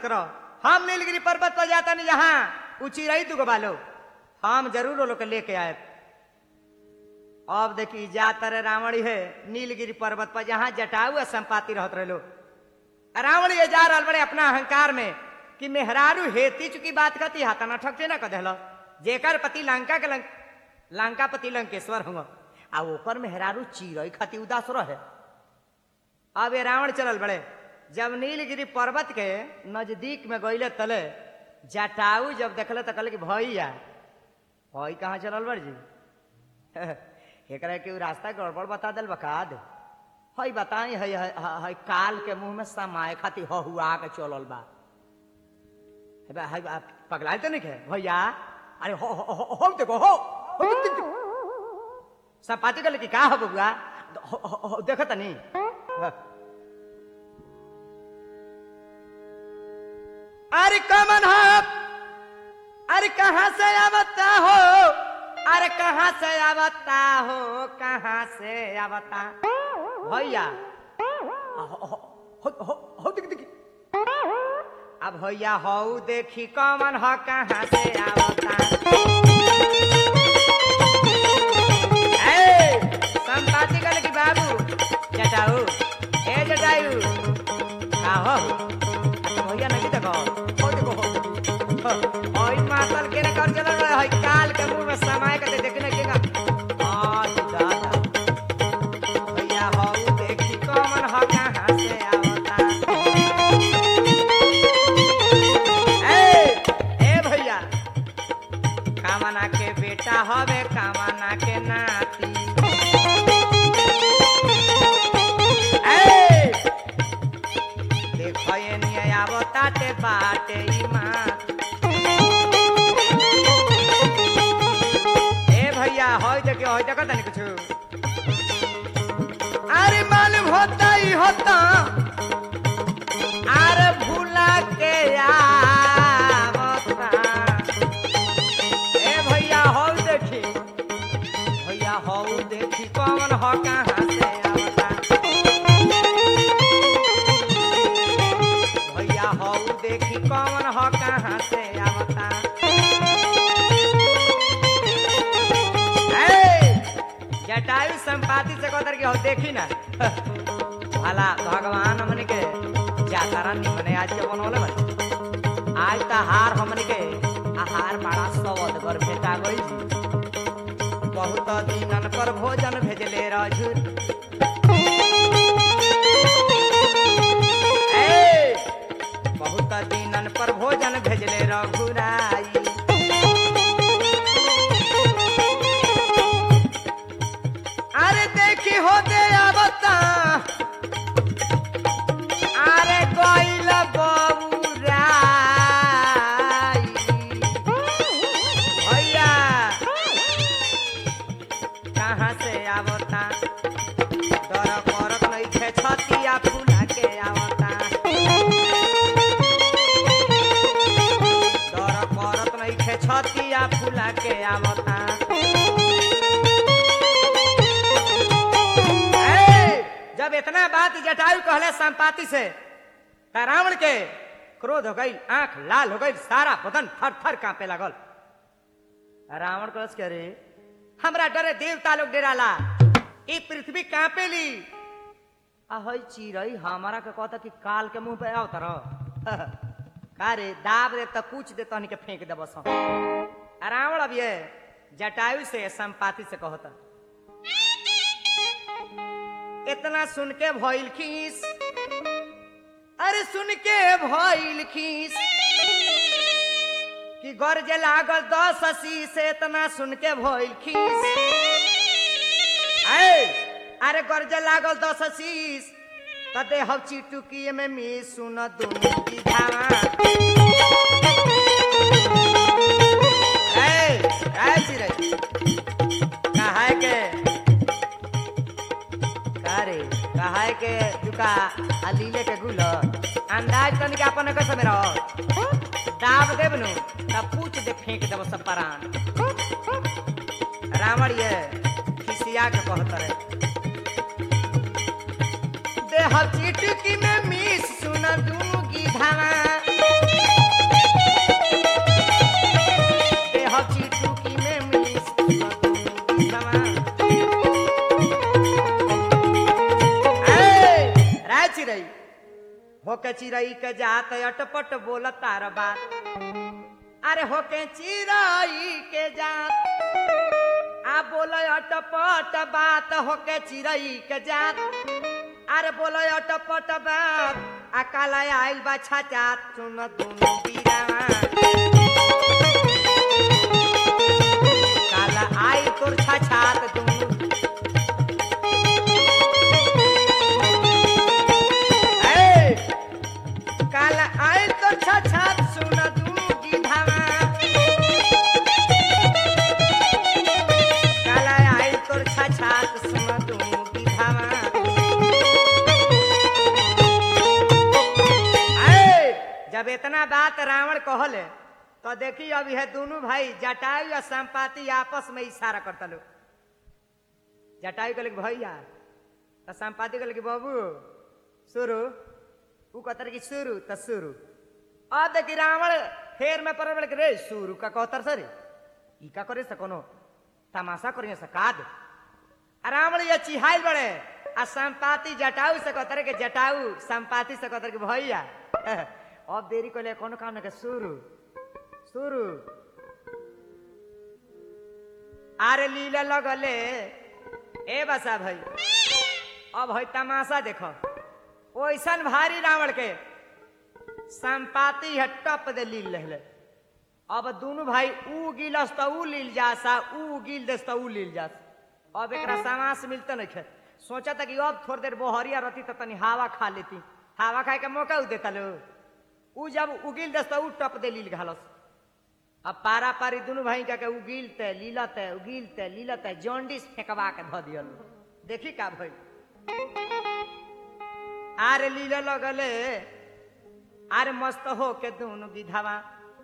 मत करो। हम नीलगिरी पर्वत पर जाता नहीं जहां ऊंची रही तू बालो, हम जरूर वो लोग के लेके आए। अब देखी जाता रे रावण है नीलगिरी पर्वत पर जहां जटाऊ संपाति रहत रहे लोग। रावण ये जा रहा बड़े अपना अहंकार में कि मेहरारू हेती चुकी बात कहती हाथा ना ठकते ना कह जेकर पति लंका के लंक, लंका पति लंकेश्वर होंगे आ ओकर मेहरारू चिरई खाती उदास रहे। अब ये रावण चलल बड़े जब नीलगिरी पर्वत के नजदीक में गईले तले जटाऊ जब देखले तो कहले कि भैया भई कहाँ चलल बड़ जी एक रास्ता गड़बड़ बता दिल बका दे हई बताई हई हई काल के मुंह में समाए खाती हुआ के चलल बा पगलाल तो नहीं है भैया। अरे हो हो हो हो देखो हो संपाति कहले कि का हो बबुआ देखो तनी। अरे कमन हो अरे कहाँ से आवता हो अरे कहाँ से आवता हो कहाँ से आवता भैया हो दिख दिख अब भैया हो देखी कमन हो कहाँ से आवता। संपाति कहले कि बाबू जटाऊ ए जटाऊ का हो भैया नहीं देखो हो देखो हो ओई मातल के ने कर चला है काल के मुंह में समाय के देखने केगा आ दादा भैया हो देखी कमन हो कहाँ से आवता। ए ए भैया कामना के बेटा हवे कामना के नाती आवताटे बाटे ए भैया हो देखे हो देखो तनी कुछ अरे मालूम होता ही होता अरे भूला के आवता। ए भैया हो देखी भैया हो देखी कौन हो कहाँ से आवता। हो देखी कौन हो कहाँ से आवता। जटायु संपाति से कहतर की हो देखी ना भला भगवान हमने के जातारा निमने आज के बनोले बने आज तहार हमने के आहार बड़ा सवद कर भेटा गई बहुत दिनन पर भोजन भेजले राजुर। बहुत दिनन पर भोजन भेजले रघुराई अरे देखी हो दे आवता अरे गइल बबुराई भैया कहाँ से आवता डर करत नहीं खे छतिया फूला के आवता छतिया फूला के आवता। जब इतना बात जटायु कहले संपाति से रावण के क्रोध हो गई आंख लाल हो गई सारा बदन थर थर कांपे लगल। रावण कहस के रे हमरा डरे देवता लोग डराला ई पृथ्वी कांपे ली आ चिरई हमारा के कहता कि काल के मुंह पे आओ तरह अरे दाब दे तो पूछ दे तहनी के फेंक दे बस। रावण अब ये जटायु से संपाति से कहता इतना सुन के भइल खीस अरे सुन के भइल खीस कि गरजे लागल दस असी से इतना सुन के भइल खीस अरे गरजे लागल दस असीस तदे हम चिटुकी में मी सुन दुनु की धावा ए ए चिरे कहाय के कारे कहाय के दुका अलीले के गुल अंदाज तनी के अपन के समय रहो दाब देबनु तब पूछ दे फेंक देब सब परान। रावण ये खिसिया के कहत रहे देह चिटकी में मिस सुन दूंगी धावा होके चिड़ई के जात अटपट बोल तार बात अरे होके चिड़ई के जात आ बोल अटपट बात होके चिड़ई के जात अरे बोल अटपट बात आ काला आइल बा छाचात सुन दोनों बीरावा काला आइल तोर छाछात दोनों ए काला आइल तोर छाछात सुन दोनों गीधावा काला आइल तोर छाछात सुन दोनों गीधावा जब इतना बात रावण कहले तो देखी अब यह दोनों भाई जटायु और संपाति आपस में इशारा करता लो जटायु कहले भैया तो संपाति कहले बाबू शुरू वो कहतर की शुरू तो शुरू अब देखी रावण फेर में पर रे शुरू का कहतर सर ई का करे सकोनो तमाशा करिए सकाद रावण ये चिहाइल बड़े आ संपाति जटायु से कहतर के जटायु संपाति से कहतर के भैया अब देरी को ले कौन काम शुरू शुरू आरे लीला लगले ए बसा भाई अब है तमाशा देखो ओइसन भारी रावण के संपाति है टप दे लील रहले अब दोनों भाई ऊ गिलस तो ऊ लील जासा ऊ गिल दस तो ऊ लील जास अब एक समास मिलता नहीं खे सोचा था कि अब थोड़ी देर बोहरिया रहती तो तनी हवा खा लेती हवा खाए के मौका उ देता लो उ जब उगिल दस उ टप दे लील घालस अब पारा पारी दोनों भाई का के उगिलते लीलते उगिलते लीलते जॉन्डिस फेंकवा के ध दियल देखी का भाई आरे लीले लगले आरे मस्त हो के दोनों गिधावा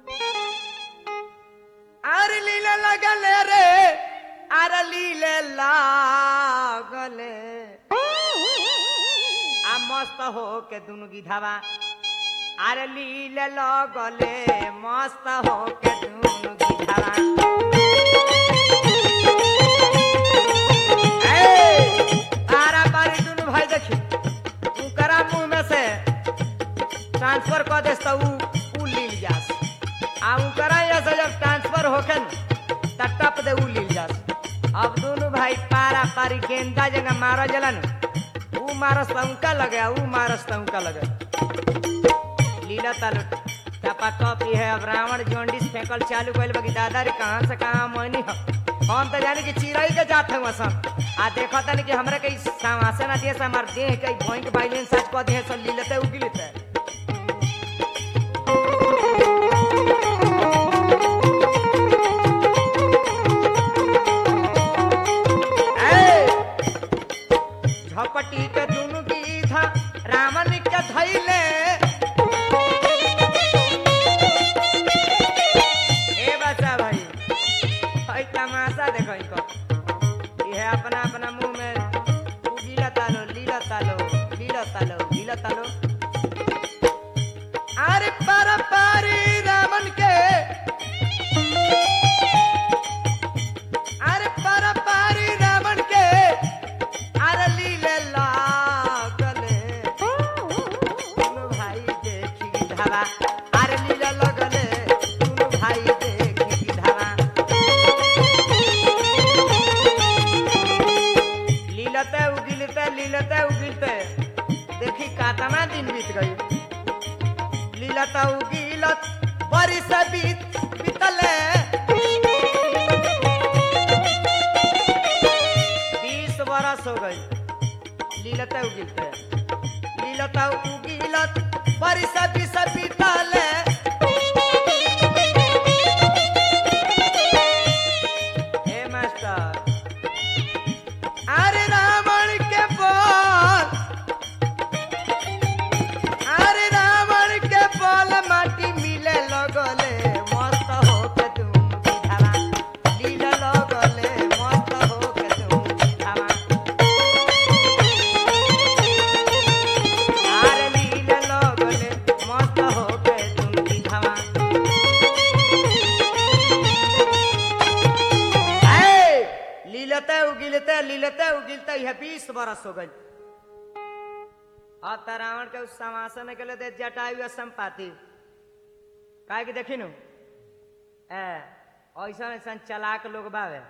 आरे लीले लगले रे आरे लीले लागले आ मस्त हो के दोनों गिधावा अरे लीले लगले मस्त हो के दोनों गिधावा आरा पारी दोनों भाई देखी उकरा मुंह में से ट्रांसफर कर दे तो ऊ लील जास आ उकरा ऐसे जब ट्रांसफर होके त टप दे ऊ लील जास अब दोनों भाई पारा पारी गेंदा जगह मारा जलन ऊ मारस तंका लगे ऊ मारस तंका लगे लीला तालु टपा टॉपी है अब रावण जॉन्डिस फेंकल चालू कइल बगी दादा रे कहां से कहां मोनी हम तो जाने कि चिड़ई के जात हूं सब आ देखो तनी कि हमरा के समासे ना दिए से हमार देह के भोई के बैलेंस सच को दिए सब लीलते उगिलते झपटी के दोनों गीधा रावण के धइले अपना अपना मुंह में लीला तालो लीला तालो लीला तालो लीला तालो अरे पर पारी रावण के अरे पर पारी रावण के अरे लीले लागले दोनों भाई देखी धावा अरे लीला लगले दोनों भाई देखी धावा लीलते उगिलते लीलते उगिलते देखी कातना दिन बीत गई लीलता उगिलत बरिस बीत बीतले बीस बरस हो गई लीलते उगिलते लीलता उगिलत बरिस बीस बीतले हे मास्टर अरे रावण के बोल अरे रावण के बोल माटी मिले लगले मस्त हो के तुम गिधावा लीला लगले मस्त हो के तुम गिधावा अरे लीला लगले मस्त हो के तुम गिधावा लीलते उगिलते लीलते उगिलते यह बीस बरस हो गई अब त रावण के उस समासन के लिए दे जटायु संपाति काहे कि देखी नु ऐसा ऐसा चलाक लोग बावे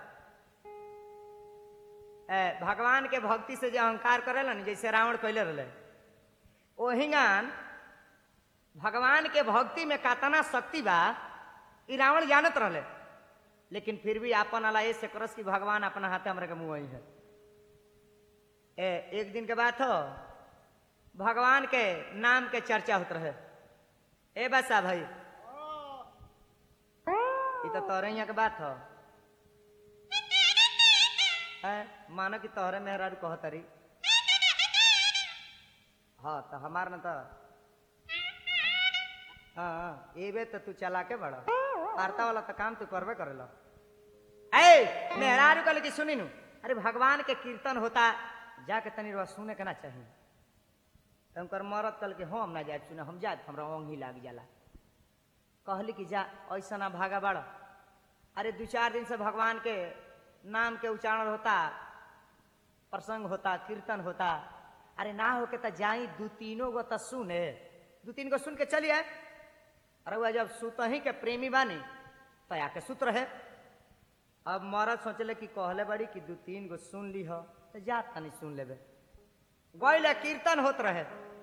ए भगवान के भक्ति से जो अहंकार करेला न जैसे रावण कैले रहे ओहिंगान भगवान के भक्ति में कातना शक्ति बा ई रावण जानत रहे लेकिन फिर भी आपन अला ऐसे करस कि भगवान अपना हाथे हमरा के मुंह है। ए एक दिन के बात हो भगवान के नाम के चर्चा होत रहे ए बसा भाई ये तो तोरे यहाँ के बात हो मानो कि तोहरे मेहरारू कहतरी हाँ तो हमार न तो हाँ ये तो तू चला के बड़ा वार्ता वाला तो काम तू करबे करेला ए मेहरारू कहले कि सुनी नु अरे भगवान के कीर्तन होता जाके तनी रुआ सुने के ना चाहिए तुम कर मरद कल के हम ना जाए सुने हम जाए हमरा ओंग ही लाग जाला कहली कि जा ऐसा ना भागा बड़ा अरे दो चार दिन से भगवान के नाम के उच्चारण होता प्रसंग होता कीर्तन होता अरे ना हो के तो जाई दू तीनों गो तो सुने दू तीन गो सुन के चलिए अरे वह जब सुत ही के प्रेमी बानी तो आके सुत रहे अब मरद सोचले कि कहले बड़ी कि दू तीन गो सुन ली हो तो जा तनी सुन लेबे गईले कीर्तन होत रहे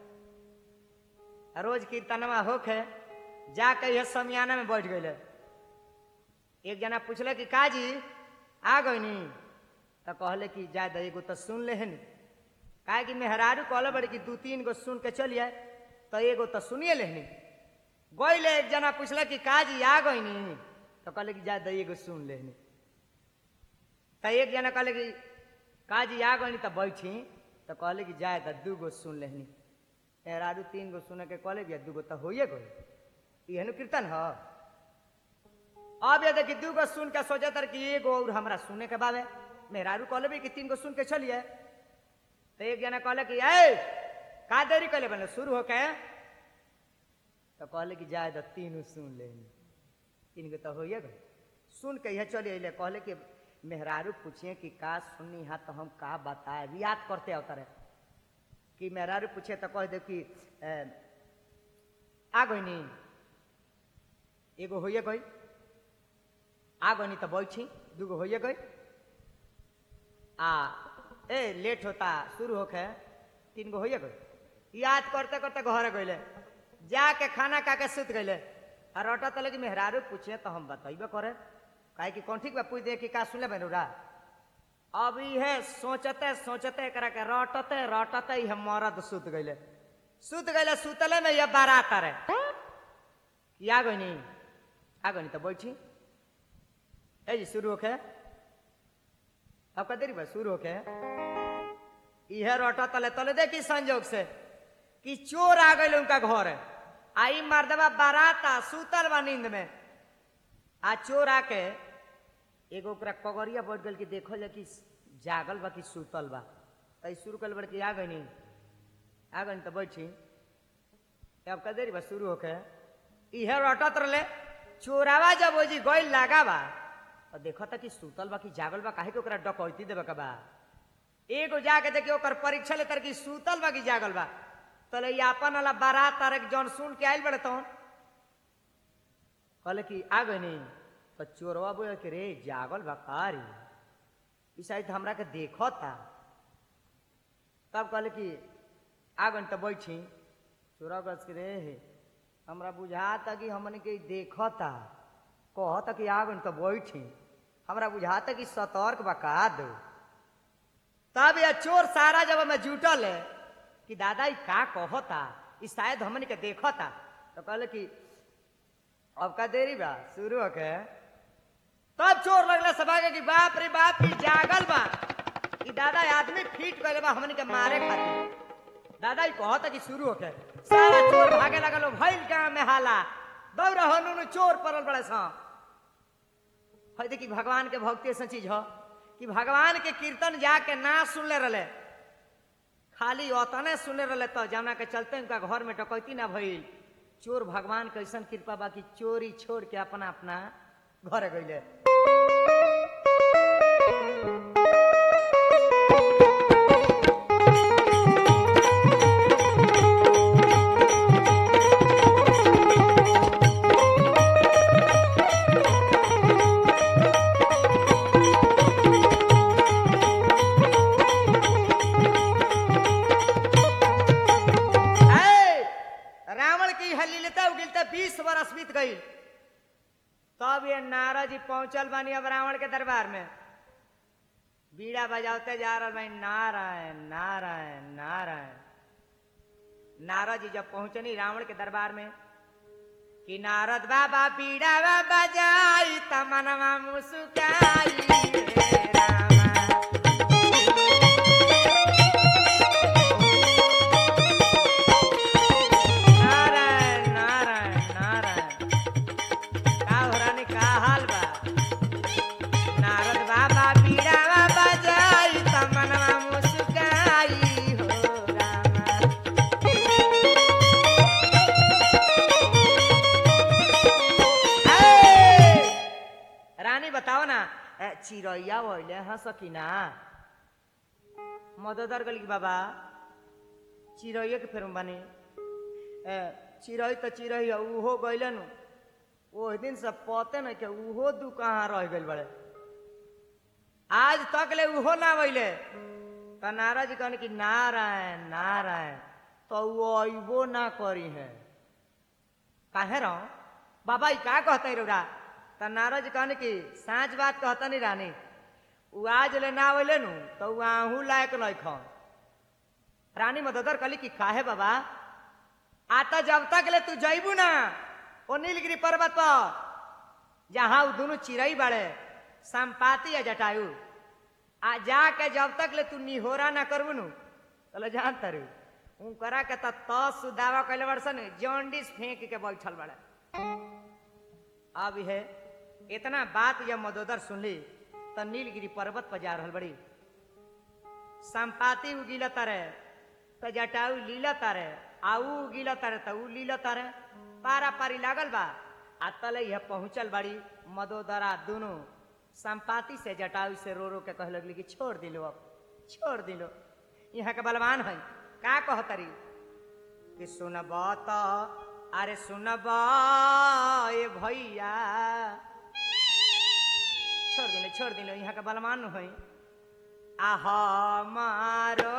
रोज कीर्तनवा होके जाके यह समियाना में बैठ गए एक जना पूछले कि काजी आ गई नी तो कहले कि जा दे एगो तो सुन ले है काहे कि मेहरारू कहले बड़ी कि दू तीन गो सुन के चलिए तो एगो तो सुनिए लेनी गईले एक जना पूछले कि काजी आ गई नी तो कहले कि जा दे एगो सुन लेनी तो एक जना कहले कि काजी आ गई तो बैठी तो कहले कि जाए तो दू गो सुन लेनी मेहरारू तीन गो सुने के कहले कि दू गो तो होइए गई यह कीर्तन हो अब ये देखी दू गो सुन के सोचे तर कि एगो और हमरा सुने के बाबे मेहरारू कहले भी कि तीन गो सुन के चलिए तो एक जना कहले कि ए का देरी कहले बने शुरू हो के तो कहले कि जाए तो तीनों सुन ले तीन गो तो होइए गए सुन के यह चलिए ले कहले कि मेहरारू पूछिए कि का सुननी हा तो हम का बताए याद करते अवतर कि मेहरारू पूछे तो कह दे कि आ गई नी एगो होइए गई आ गई नी तो बैठी दूगो होइए गई आ ए लेट होता शुरू होके तीन गो होइए गई याद करते करते घर गईले जाके खाना खा के सुत गईले और रटा तले कि मेहरारू पूछे तो हम बतइबे करे काहे कि कौन ठीक बा पूछ दे कि का सुन ले बेनुरा अब है सोचते सोचते करा के रटते रटते ही हम मरद सुत गईले सुत गईले सुतले में ये बारात रे कि आ गई नी आ गई नी तो बैठी ए जी शुरू होके अब कदेरी बा शुरू होके यह रोटा तले तले देखी संजोग से कि चोर आ गए उनका घर आई मर्दबा बाराता सुतल बा नींद में आ चोर आके एगो ओकरा कगरिया बैठ गल कि देखल कि जागल बा कि सुतल बा तो शुरू कर बड़ कि आ गई नी आ गई तो बैठी अब कदेरी बा शुरू होके यह रोटत रहे चोरावा जब वो जी गई लागा बा और देखा था कि सुतल बा कि जागल बा काहे के ओकरा डकैती देबे के बा एगो जाके देखिए ओकर परीक्षा लेतर कि सुतल बा कि जागल बा तले अपन वाला बारात तारे जौन सुन के आयल बड़े तौन कहले कि आ गई नी तो चोरवा बोले कि रे जागल बा कारी ई शायद हमरा के देखो था तब कहले कि आ गई तो बैठी चोरा गस के रे हमरा बुझाता कि हमने के देखो था कहता कि आ गई तो बैठी हमरा बुझाता कि सतर्क बका दो तब यह चोर सारा जब मैं जुटल है कि दादा ई का कहता ई शायद हमने के देखता तो कहले कि अब का देरी बा शुरू हो के तब चोर लगला सभागे कि बाप रे बाप की जागल बा कि दादा आदमी फीट गए बा हमने के मारे खातिर दादा ई कहता कि शुरू हो के सारा चोर भागे लगल भइल गांव में हाला दौड़ हनु चोर पड़ल बड़े सा है देखी भगवान के भक्ति ऐसा चीज हो कि भगवान के कीर्तन जाके ना सुनले रहे खाली ओतने सुनले रहे तो जाना के चलते उनका घर में डकैती ना भइल चोर भगवान के ऐसा कृपा बा कि चोरी छोड़ के अपना अपना घर गईले तब ये नारद जी पहुंचल बानी अब रावण के दरबार में, बीड़ा बजाते जा रहा भाई नारायण नारायण नारायण। नारद जी जब पहुंचनी रावण के दरबार में कि नारद बाबा बीड़ा बजाई तमनवा मुस्काई रे रामा। नारायण नारायण नारायण। का हो रानी का हाल बा? नारद बाबा बीड़ा बजाई तमनवा मुस्काई हो रामा। रानी बताओ ना चिड़ैया वैले हंस की ना? मददर गली बाबा चिड़ैया के फेर बानी चिड़ै तो चिड़ै उहो गैले नु ओह दिन से पते न के उहो दू कहाँ रह गइल बड़े, आज तक ले उहो ना वैले। तो नारद जी कहने की नारायण नारायण तो वो अबो ना करी है काहे रहो बाबा ई का कहते रौरा? तो नारद जी कहने की साँच बात कहता नहीं रानी, उ आज ले ना वैले नु तो आहू लायक नहीं खन। रानी मददर कली की काहे बाबा? आता जब तक ले तू जैबू ना ओ नीलगिरी पर्वत पर जहां दोनों चिड़ई बड़े संपाति या जटायु आ जाके जब तक ले तू निहोरा ना करबू नु तो जान तरु ऊ करा के त सुदावा कैले बरसन जॉन्डिस फेंक के बैठल बड़े। अब है इतना बात जब मदोदर सुनली तो नीलगिरी पर्वत पर जा रहल बड़ी। संपाति उगिल तारे तो जटायु लीला तारे आऊ उगिल तारे तो ऊ लीला तारे पारा पारी लागल बा। आ तले यह पहुंचल बड़ी मदोदरा दोनों संपाति से जटायु से रो रो के कह लगली कि छोड़ दिलो अब छोड़ दिलो यहाँ के बलवान है का कहतरी कि सुनब तो अरे सुनब ए भैया छोड़ दिलो छोड़ दिलो यहाँ के बलवान है। आह मारो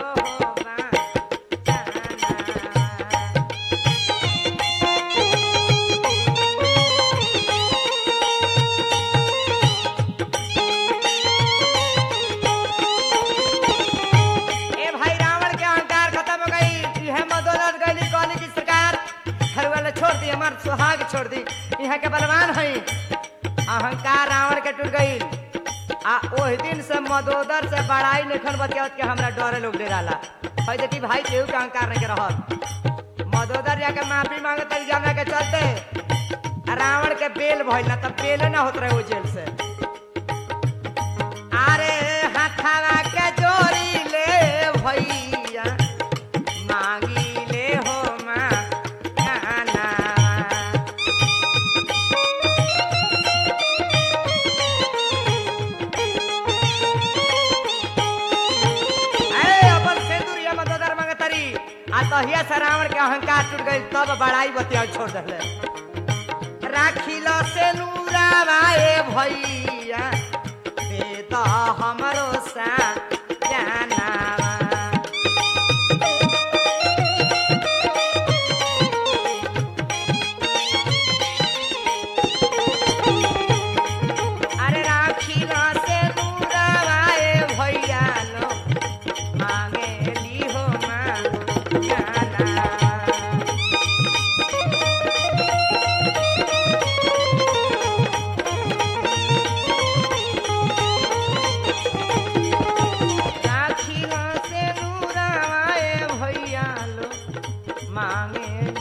सुहाग छोड़ दी यहाँ के बलवान है। अहंकार रावण के टूट गई आ ओह दिन से मदोदर से बड़ाई निखन बतियात के हमरा डरे लोग डेराला है देखी भाई केहू के अहंकार नहीं के रहत। मदोदर जाके माफी मांगत जाना के चलते रावण के बेल भइल ना तब बेल ना होत रहे वो जेल से। अरे हाथावा के जोड़ी ले भैया मांगी ले हो मां तहिया से रावण के अहंकार टूट गई तब बड़ाई बतिया छोड़ दे। राखिल से नूरावाए भैया दे तो हमरो सा जानावा। अरे राखिल से नूरावाए भैया लो मांगे ली हो मां मांगे